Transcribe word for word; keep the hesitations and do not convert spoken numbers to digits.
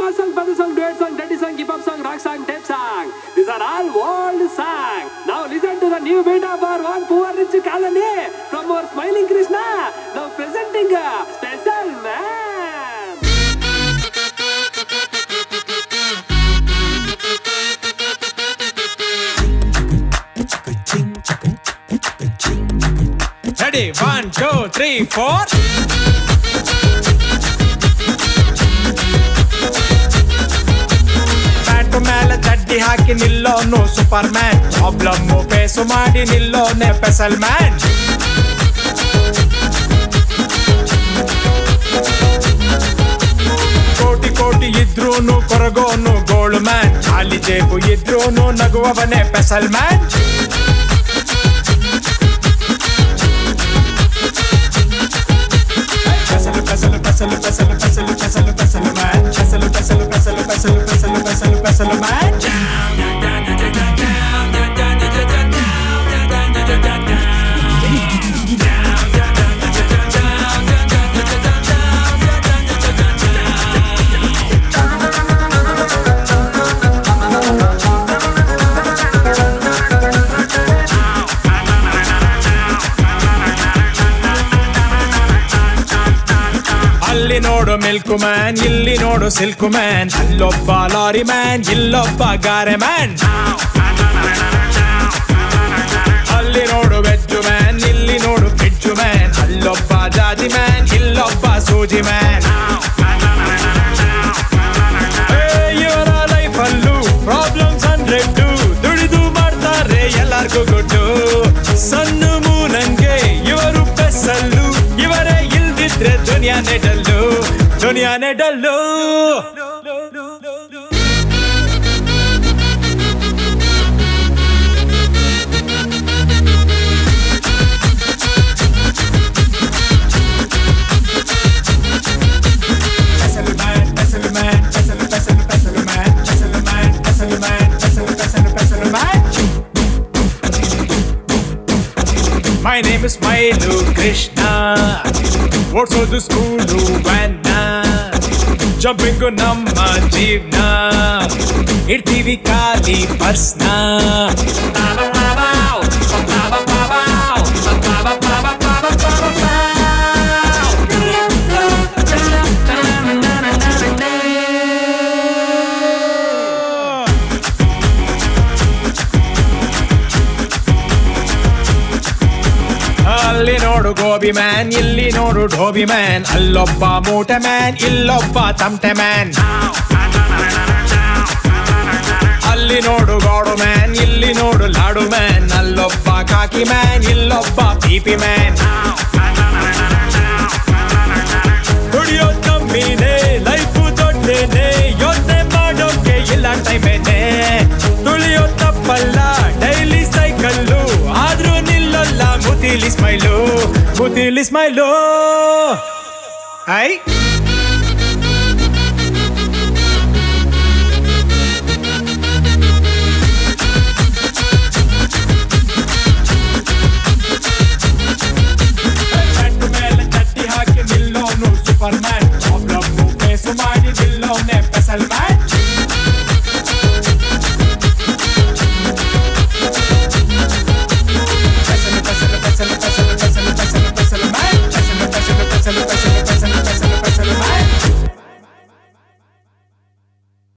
mass song, buzzer song, duet song, dirty song, hip hop song, rock song, tape song. These are all old songs. Now listen to the new beat of our one poor rich colony from our smiling Krishna. Now presenting a special man. Ready? One, two, three, four. ಬ್ಯಾಟು ಮೇಲೆ ಚಡ್ಡಿ ಹಾಕಿ ನಿಲ್ಲೋನು superman. Problem face ಮಾಡಿ ನಿಲ್ಲೋನೆ special man. ಕೋಟಿ ಕೋಟಿ ಇದ್ರೂನು ಕೊರಗೋನು gold man. ಖಾಲಿ ಜೇಬು ಇದ್ರೂನು ನಗುವವನೇ special man. Pesalo, pesalo, pesalo, pesalo, pesalo, pesalo, man. Pesalo, pesalo, pesalo, pesalo, pesalo, pesalo, pesalo, man. ಅಲ್ಲಿ ನೋಡು ಮಿಲ್ಕು ಮ್ಯಾನ್, ಇಲ್ಲಿ ನೋಡು ಸಿಲ್ಕು ಮ್ಯಾನ್. ಅಲ್ಲೊಬ್ಬ ಲಾರಿ ಮ್ಯಾನ್, ಇಲ್ಲೊಬ್ಬ ಗಾರೆ ಮ್ಯಾನ್. ಅಲ್ಲಿ ನೋಡು ವೆಜ್ಜು ಮ್ಯಾನ್, ಇಲ್ಲಿ ನೋಡು ವೆಜ್ಜು ಮ್ಯಾನ್. ಅಲ್ಲೊಬ್ಬ ಜಾಜಿ ಮ್ಯಾನ್, ಇಲ್ಲೊಬ್ಬ ಸೂಜಿ ಮ್ಯಾನ್. ಇವರ ಲೈಫಲ್ಲೂ ಪ್ರಾಬ್ಲಮ್ಸ್ ಹಂಡ್ರೆಡ್. ದುಡಿದು ಮಾಡ್ತಾರೆ ಎಲ್ಲಾರ್ಗೂ ಗುಡ್ಡು. ಸಣ್ಣ ಮೂನಂಗೆ ಇವರು ಬೆಸ್ಸಲ್ಲು. ಇವರೇ ಇಲ್ದಿದ್ರೆ ದುನಿಯಾನೇ ಡಲ್ಲು, ದುನಿಯಾನೇ dull. My name is Mailu Krishna. ಓಡ್ಸೋದು ಸ್ಕೂಲು ವ್ಯಾನ್ನ. ಜಂಪಿಂಗು ನಮ್ಮ ಜೀವನ. ಇಡ್ತೀವಿ ಖಾಲಿ ಪರ್ಸ್ನ. ಅಲ್ಲಿ ನೋಡು ಗೋಬಿ ಮ್ಯಾನ್, ಇಲ್ಲಿ ನೋಡು ಢೋಬಿ ಮ್ಯಾನ್. ಅಲ್ಲೊಬ್ಬ ಮೂಟೆ ಮ್ಯಾನ್, ಇಲ್ಲೊಬ್ಬ ತಮಟೆ ಮ್ಯಾನ್. ಅಲ್ಲಿ ನೋಡು ಗಾಡು ಮ್ಯಾನ್, ಇಲ್ಲಿ ನೋಡು ಲಾಡು ಮ್ಯಾನ್. ಅಲ್ಲೊಬ್ಬ ಕಾಕಿ ಮ್ಯಾನ್, ಇಲ್ಲೊಬ್ಬ ಪೀಪಿ ಮ್ಯಾನ್. ದುಡಿಯೋ ಕಮ್ಮಿನೇ, ಲೈಫು ದೊಡ್ಡೇನೆ. ಯೋಚನೆ ಮಾಡೋಕೆ ಇಲ್ಲ ಟೈಮೇನೆ. ತುಳಿಯೋ ತಪ್ಪಲ್ಲ, ಡೈಲಿ ಸೈಕಲ್ಲು. ಆದ್ರೂ ನಿಲ್ಲಲ್ಲ ಮುತಿಲಿ ಸ್ಮೈಲು, ಮುತಿಲಿ ಸ್ಮೈಲು. ಐ